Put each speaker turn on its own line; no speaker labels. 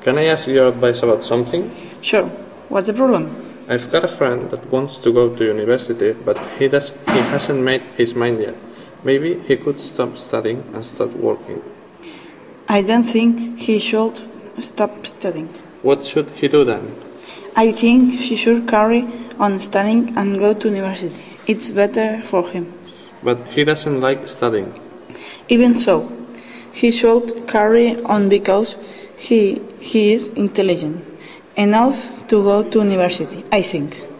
Can I ask your advice about something?
Sure. What's the problem?
I've got a friend that wants to go to university, but he hasn't made his mind yet. Maybe he could stop studying and start working.
I don't think he should stop studying.
What should he do then?
I think he should carry on studying and go to university. It's better for him.
But he doesn't like studying.
Even so, he should carry on because he is intelligent enough to go to university, I think.